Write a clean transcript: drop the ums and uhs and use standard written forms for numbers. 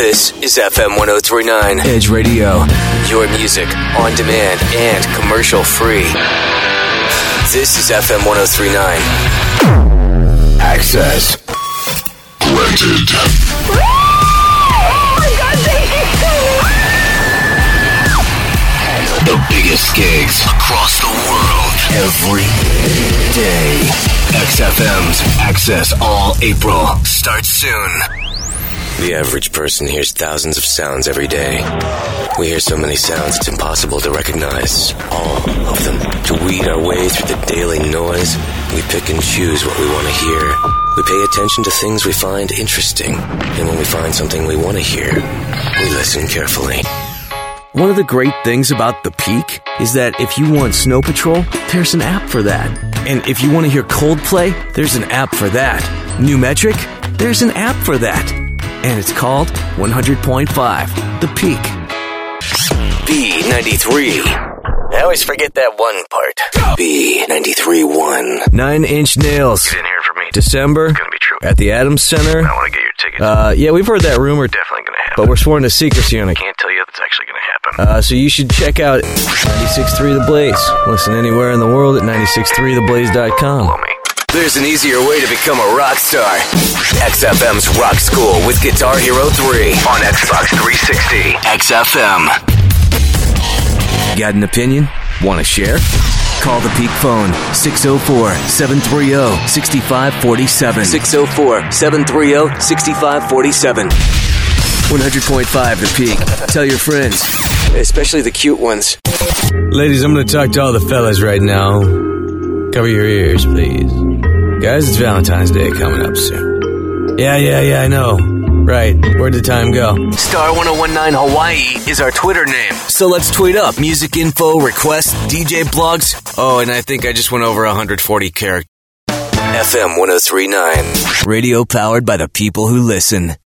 This is FM 1039 Edge Radio. Your music on demand and commercial free. This is FM 1039. Access granted. Oh my God, thank you so much. The biggest gigs across the world every day. XFM's Access All April starts soon. The average person hears thousands of sounds every day. We hear so many sounds it's impossible to recognize all of them. To weed our way through the daily noise, we pick and choose what we want to hear. We pay attention to things we find interesting. And when we find something we want to hear, we listen carefully. One of the great things about The Peak is that if you want Snow Patrol, there's an app for that. And if you want to hear Coldplay, there's an app for that. New Metric, there's an app for that. And it's called 100.5, The Peak. B93. I always forget that one part. B93.1. 9 Inch Nails. You didn't hear from me. December. It's gonna be true. At the Adams Center. I want to get your tickets. Yeah, we've heard that rumor. Definitely gonna happen. But we're sworn to secrecy on it. Can't tell you if it's actually gonna happen. So you should check out 96.3 The Blaze. Listen anywhere in the world at 96.3theblaze.com. Follow me. There's an easier way to become a rock star. XFM's Rock School with Guitar Hero 3 on Xbox 360. XFM. Got an opinion? Want to share? Call the Peak phone, 604-730-6547. 604-730-6547. 100.5 The Peak. Tell your friends, especially the cute ones. Ladies, I'm going to talk to all the fellas right now. Cover your ears, please. Guys, it's Valentine's Day coming up soon. Yeah, I know. Right, where'd the time go? Star 1019 Hawaii is our Twitter name. So let's tweet up music info, requests, DJ blogs. Oh, and I think I just went over 140 characters. FM 1039. Radio powered by the people who listen.